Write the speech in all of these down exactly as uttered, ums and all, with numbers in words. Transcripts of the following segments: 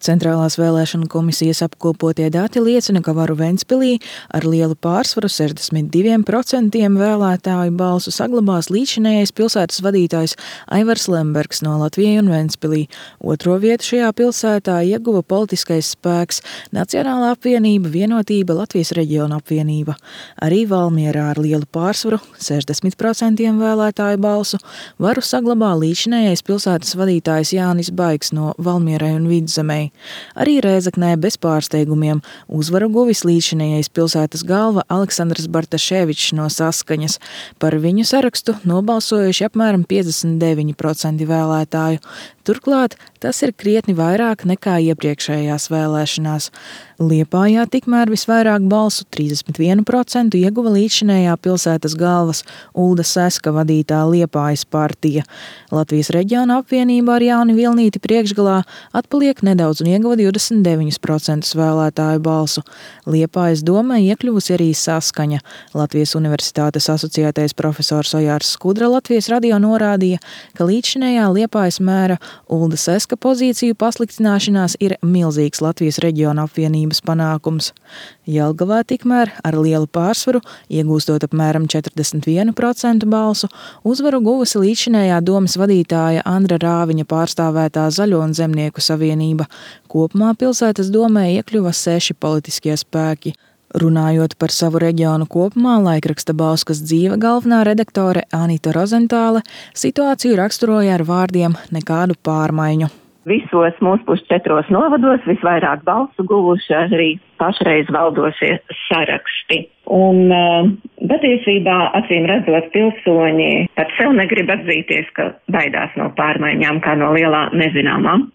Centrālās vēlēšanu komisijas apkopotie dati liecina, ka varu Ventspilī ar lielu pārsvaru sešdesmit divi procenti vēlētāju balsu saglabās līdzinējais pilsētas vadītājs Aivars Lembergs no Latvijai un Ventspilī. Otro vietu šajā pilsētā ieguva politiskais spēks Nacionālā apvienība, Vienotība, Latvijas reģiona apvienība. Arī Valmierā ar lielu pārsvaru sešdesmit procenti vēlētāju balsu varu saglabā līdzinējais pilsētas vadītājs Jānis Baigs no Valmierai un Vidzemei. Arī Rēzeknē bez pārsteigumiem uzvaru guvis līdzinējais pilsētas galva Aleksandrs Bartaševičs no Saskaņas. Par viņu sarakstu nobalsojuši apmēram piecdesmit deviņi procenti vēlētāju. Turklāt tas ir krietni vairāk nekā iepriekšējās vēlēšanās. Liepājā tikmēr visvairāk balsu trīsdesmit vienu procentu ieguva līdzinējā pilsētas galvas Ulda Seska vadītā Liepājas partija. Latvijas reģiona apvienība ar Jāni Vilnīti priekšgalā atpaliek nedaudz un ieguva divdesmit deviņus procentus vēlētāju balsu. Liepājas domē iekļuvusi arī Saskaņa. Latvijas Universitātes asociētais profesors Ojārs Skudra Latvijas radio norādīja, ka līdzinējā Liepājas mēra Ulda Seska pozīciju pasliktināšanās ir milzīgs Latvijas reģiona apvienības panākums. Jelgavā tikmēr ar lielu pārsvaru, iegūstot apmēram četrdesmit vienu procentu balsu, uzvaru guvusi līdzinējā domes vadītāja Andra Rāviņa pārstāvētā Zaļo un Zemnieku savienība. Kopumā pilsētas domē iekļuva seši politiskie spēki. Runājot par savu reģionu kopumā, laikraksta Bauskas dzīve galvenā redaktore Anita Rozentāle situāciju raksturoja ar vārdiem nekādu pārmaiņu. Visos mūsu pusčetros novados visvairāk balsu guvuši arī pašreiz valdošie saraksti. Un patiesībā, acīm redzot, pilsoņi pat sev negrib atzīties, ka baidās no pārmaiņām kā no lielā nezināmām.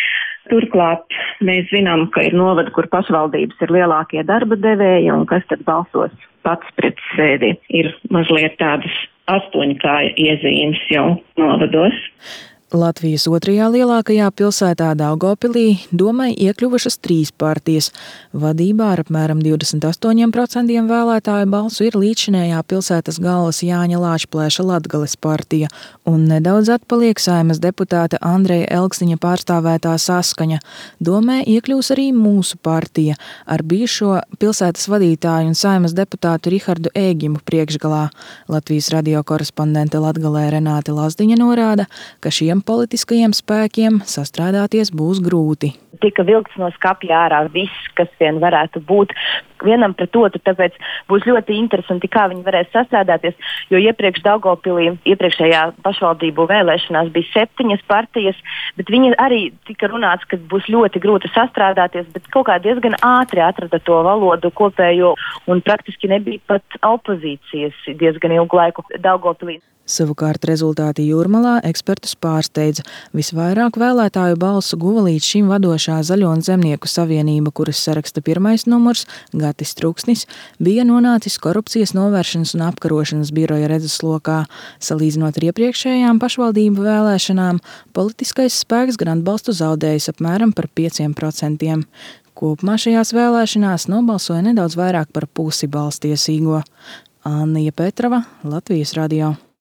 Turklāt mēs zinām, ka ir novadi, kur pašvaldības ir lielākie darba devēji un kas tad balsos pats pret sevi. Ir mazliet tādas astoņkāja iezīmes jau novados. Latvijas otrajā lielākajā pilsētā Daugavpilī domai iekļuvušas trīs partijas. Vadībā ar apmēram divdesmit astoņiem procentiem vēlētāju balsu ir līdzinējā pilsētas galvas Jāņa Lāčplēša Latgales partija, un nedaudz atpaliek Saeimas deputāta Andreja Elksniņa pārstāvētā Saskaņa. Domē iekļūs arī mūsu partija ar bijušo pilsētas vadītāju un Saeimas deputātu Rihardu Ēgimu priekšgalā. Latvijas radio korespondente Latgalē Renāte Lazdiņa norāda, ka šiem politiskajiem spēkiem sastrādāties būs grūti. Tika vilkts no skapja ārā viss, kas vien varētu būt vienam pret otru, tāpēc būs ļoti interesanti, kā viņi varēs sastrādāties, jo iepriekš Daugavpilī, iepriekšējā pašvaldību vēlēšanās bija septiņas partijas, bet viņi arī tika runāts, ka būs ļoti grūti sastrādāties, bet kaut kā diezgan ātri atrada to valodu kopējo un praktiski nebija pat opozīcijas diezgan ilgu laiku Daugavpilī. Savukārt rezultāti Jūrmalā ekspertus pārsteidza. Visvairāk vēlētāju balsu guva līdz šim vadošā Zaļo un Zemnieku savienība, kuras saraksta pirmais numurs, Gatis Truksnis, bija nonācis korupcijas novēršanas un apkarošanas biroja redzeslokā. Salīdzinot ar iepriekšējām pašvaldību vēlēšanām, politiskais spēks gan atbalstu zaudējis apmēram par pieciem procentiem. Kopumā šajās vēlēšanās nobalsoja nedaudz vairāk par pusi balstiesīgo. Annija Petrava, Latvijas radio.